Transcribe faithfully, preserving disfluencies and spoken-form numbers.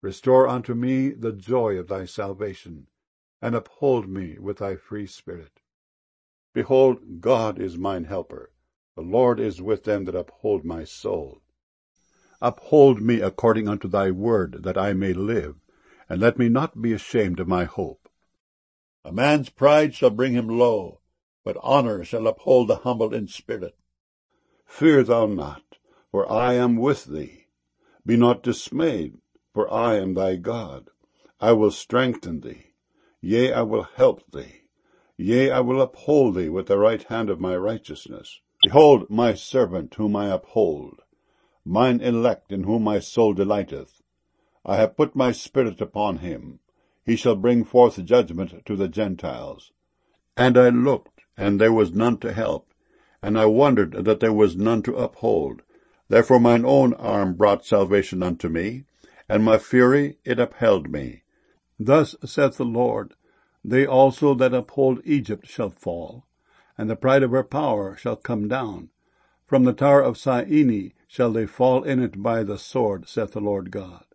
Restore unto me the joy of thy salvation, and uphold me with thy free spirit. Behold, God is mine helper. The Lord is with them that uphold my soul. Uphold me according unto thy word, that I may live, and let me not be ashamed of my hope. A man's pride shall bring him low, but honor shall uphold the humble in spirit. Fear thou not, for I am with thee. Be not dismayed, for I am thy God. I will strengthen thee. Yea, I will help thee. Yea, I will uphold thee with the right hand of my righteousness. Behold my servant whom I uphold, mine elect in whom my soul delighteth. I have put my spirit upon him. He shall bring forth judgment to the Gentiles. And I looked, and there was none to help, and I wondered that there was none to uphold. Therefore mine own arm brought salvation unto me, and my fury it upheld me. Thus saith the Lord, they also that uphold Egypt shall fall, and the pride of her power shall come down. From the tower of Syene shall they fall in it by the sword, saith the Lord God.